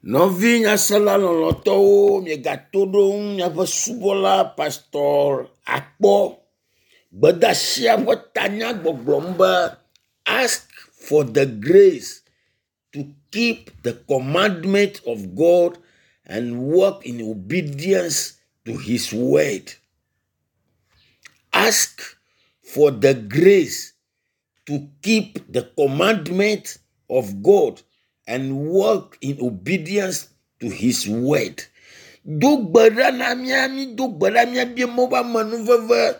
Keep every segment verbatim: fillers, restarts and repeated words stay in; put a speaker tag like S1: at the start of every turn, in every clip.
S1: Novi nyasala lolotowo mi gatodong nyafa subola pastor akpo bedasia tanya gbogbomba. Ask for the grace to keep the commandment of God and walk in obedience to his word. Ask for the grace to keep the commandment of God and walk in obedience to his word. Do gbara na miami, do gbara miami moba manuvava.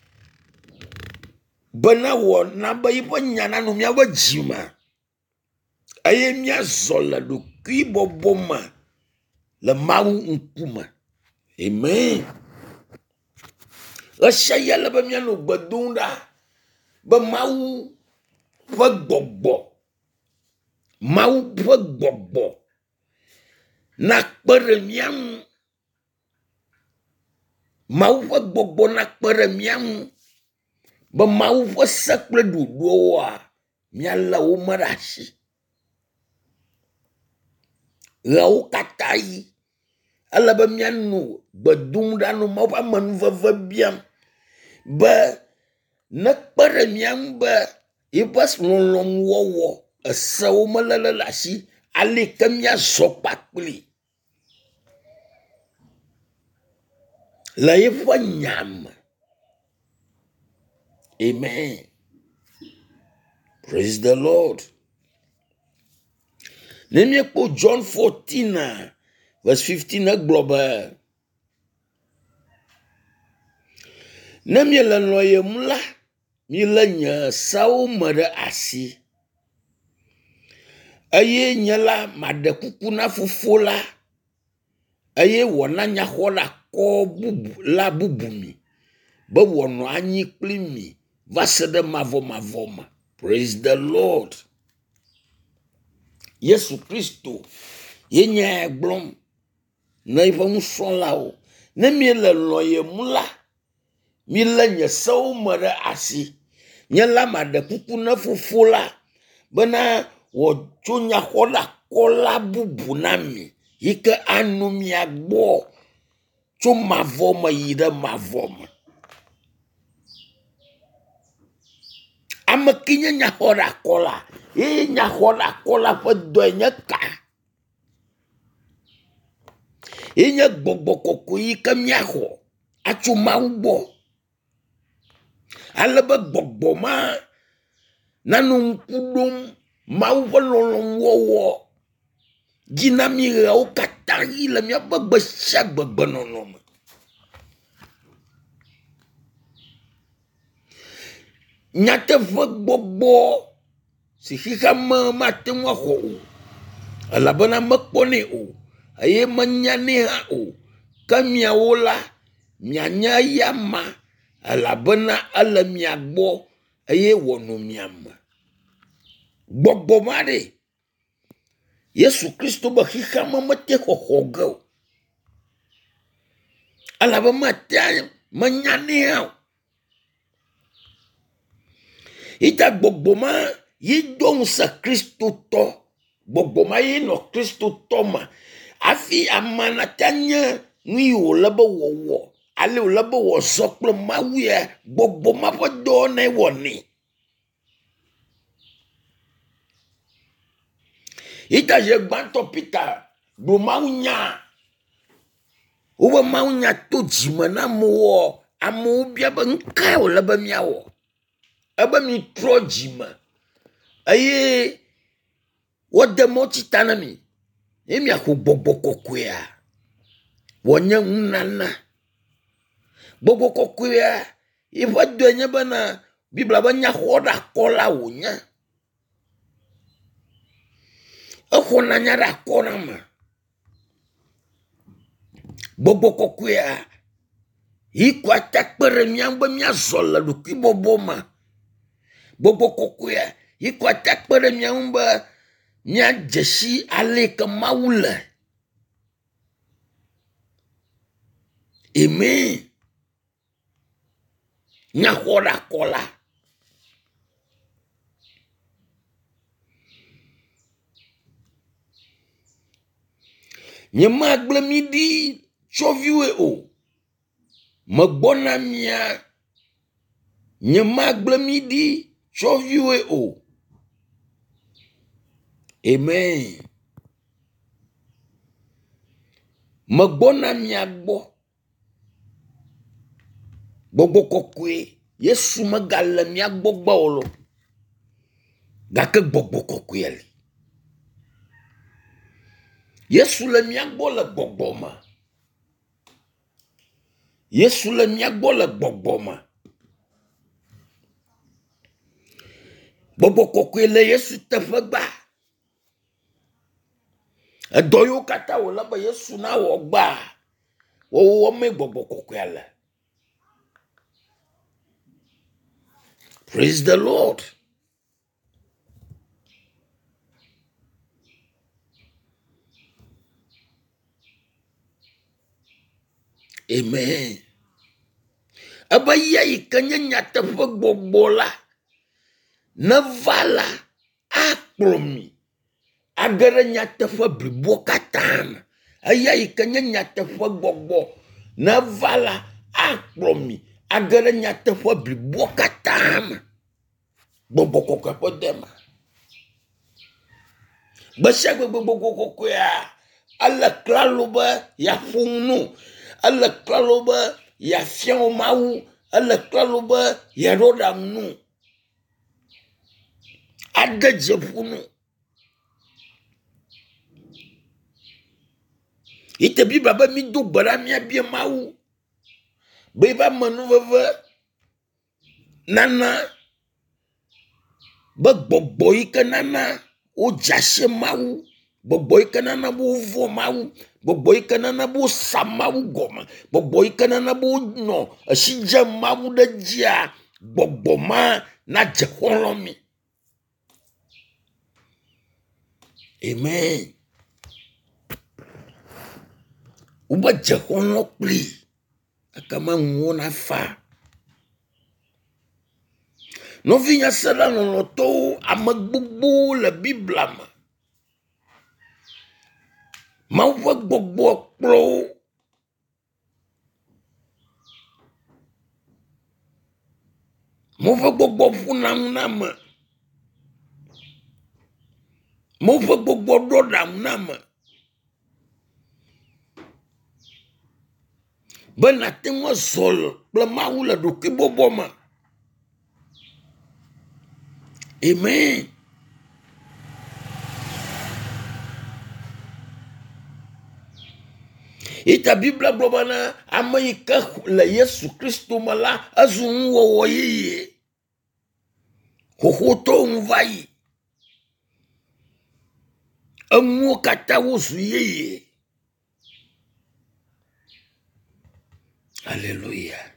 S1: Bana wo namba ipo nyana no miawa jima. Aye mia zola do kibo boma. Le mau nkuma. Amen. La shaya la ba mia no gbadunda. Ba mau fa gbogbo. Mau fa gbogbo. Na kpere miam. Mau fa gbogbo na kpere miam. Ba mau fa sakle du doa. Miala o marashi. Lau katai. Ala ba mianu. Ba dunda no mau pa manvava biam. Ba na kpere miam ba. Ibas lolong wowo. Asa o malalalashi. Ale kamia sopakli. La ifwa nyam. Amen. Praise the Lord. Nemi po John fourteen verse fifteen global. Nemi la noye mula. Mi la nya sao mara asi. Aye nyala made kukuna fufola. Aye wana nya hola ko bubu la bubumi. Ba wono anyi klimi. Vasede mavoma voma. Praise the Lord. Yesu Christo. Ye nya glom. Na ifa muson lao. Ne mi le loye mula. Mi le nya sao mara asi. Nya la made kukuna fufola. Bana wo chunya hola kola bubu nami. Ike anu mi agbo. Chu mavoma yida mavoma. Amakinya nya hora kola. E nya hora kola pa doenya ka. E nya gbogbo koko ika miaho. Achu maungbo. Alaba gbogbo ma. Nanu kudum. Mauwa lolong wowo. Jina mi rao katari la mi abagba shagba banonoma. Nyate fwe gbogbo. Si hika ma mate mwa ho. Alabana makpone o. Aye manyane ha o. Kamia ola. Mianya yama. Alabana ala miagbo. Aye wono miama. Gbogbo mare. Yesu Kristo ba hika ma mate ho hoga. Alaba mate manyane ha. Ita gbogbo ma. Yi don sa Kristo to. Gbogbo ma yi no Kristo to ma. Afi amana tanya. Nwi o laba wo wo. Ale o laba wo soklo ma wye. Gbogbo ma po do ne woni. Ita je gbanto pita. Bro ma unya. Uwe ma unya to jima na mo. Amo ubia ba nka o laba miawo. Aba mi tro jima. Aye. Wode mochi tanami. Emi ako gbogbo kokwea. Wonya unana. Gbogbo kokwea. Ifa doenya bana. Bibla banya hoda kola wonya. Ako nanyara kona ma. Gbogbo kokwea. Ikwa takpere miamba mia zola luki boboma. Gbogbo kokwea. Ikwa takpere miamba mia jeshi aleka maula. Amen. Nya hoda kola. Nye magble mi di tsoviwe o. Megbona mia. Nye magble mi di tsoviwe o. Amen. Megbona mia gbo. Gbogbo kokwe. Yesu megale mia gbo gba olo. Gake gbogbo kokwe ali. Yesu le mia gbo le gbogbo ma. Yesu le mia gbo le gbogbo ma. Gbogbo kokwe le Yesu teƒe gba. Edo yo kata wo la be Yesu na wo gba. Wo wo me gbogbo kokwe ale. Praise the Lord. Amen. Aba ya ikanya nyata fe gbogbo la. Na vala akromi. Agara nyata fe bribo katana. Aya ikanya nyata fe gbogbo. Na vala akromi. Agara nyata fe bribo katana. Gbogbo kokwe po dema. Basha gbogbo kokwe ya. Ala klaloba ya funu. Ala klaloba ya fian mawu. Ala klaloba ya roda mnu. Ada jefunu. Ite bi baba mi do bara mi abie mawu. Beba manu veve. Nana. Ba gbogbo ike nana. O jase mawu. Gbogbo ike nana bo vo mawu. Gbogbo ike nana bo sa mawu goma. Gbogbo ike nana bo no. Asija mawu de jia. Gbogbo ma na jeholomi. Amen. Uba jeholo pli. Akama mwona fa. No vinya sera no loto amagbubu le biblama. Ma uba gbogbo klo. Ma uba gbogbo funam nama. Ma uba gbogbo dodam nama. Bena tengwa sol. Plema ula duki boboma. Amen. Ita Biblia blobana amaika la Yesu Kristo mala azunwo woyeye. Hohoto mvai. Amu kata wosu yeye. Hallelujah.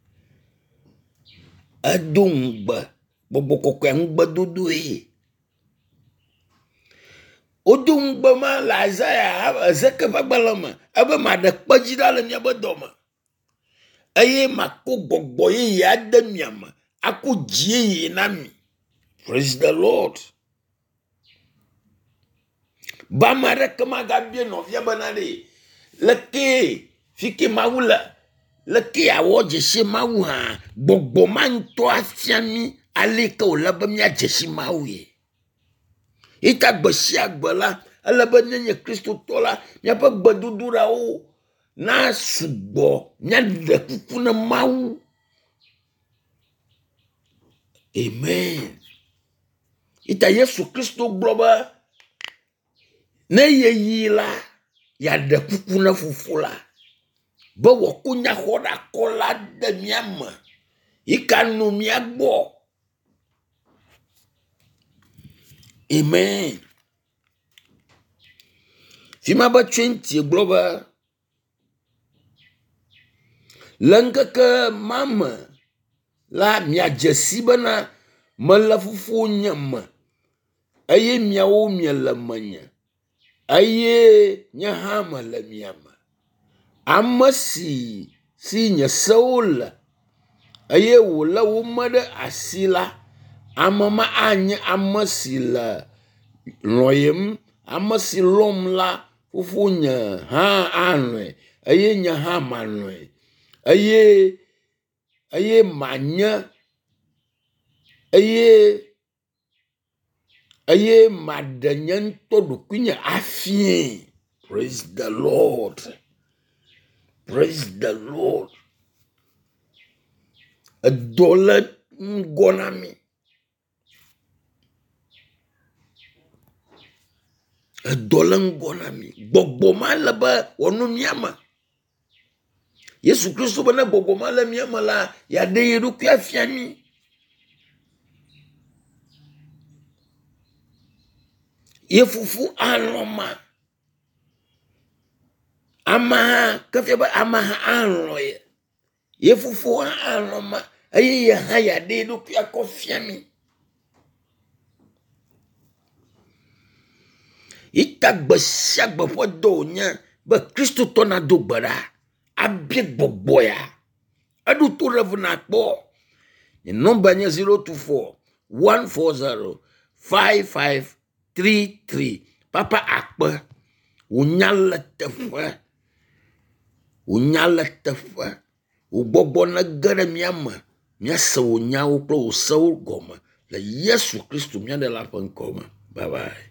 S1: Adungba. Bobo kokwe ngba dudu e. Odungba ma la Isaiah azeke bagbalama. Abe ma de kpajida le miabe doma. Aye mako gbogbo ye ya de miama. Ako jie ye nami. Praise the Lord. Ba ma reke ma gabie no via banale. Leke fike maula. Leke awo jeshe mawu ha. Gbogbo man to afiami. Aleka o laba mi ajeshi mawe. Ita gbashi agbala. Alaba nye Kristo tola. Nya pa gbadudura o. Na sugbo. Nya de kukuna mawu. Amen. Ita Yesu Kristo globa. Ne ye yi la. Ya de kukuna fufula. Ba wakunya hoda kola de miyama. Ika no miyagbo. Amen. Fima ba twenty globa. Langaka mama. La mia jesiba na malafufu nyama. Aye mia o mia la manya. Aye nya hama la miama. Amasi si nya saula. Aye wula wumada asila. Amama anya amasi la loyem. Amasi lom la fufu nye ha anwe eye nye ha manwe eye eye manya eye eye madanyan to dukunya afie. Praise the Lord. Praise the Lord. A dollar ngonami. A dollar ngonami. Bogoma laba wonu miama. Yesu Kristo bana bogoma la miama la ya de yeru kwa fiami. Ye fufu anoma. Ama kafeba ama anloye. Ye fufu anoma. Aye ya haya de yeru kwa kofiami. Ita gbesya gbefo do nya ba Kristo to na do gbara abie gbogboya adu to revna kpo ni number nya zero two four one four zero five five three three papa akpa unyala tefa unyala tefa ugbogbo na gara miama miasa unya wo pro so goma la Yesu Kristo miande la pankoma. Bye bye.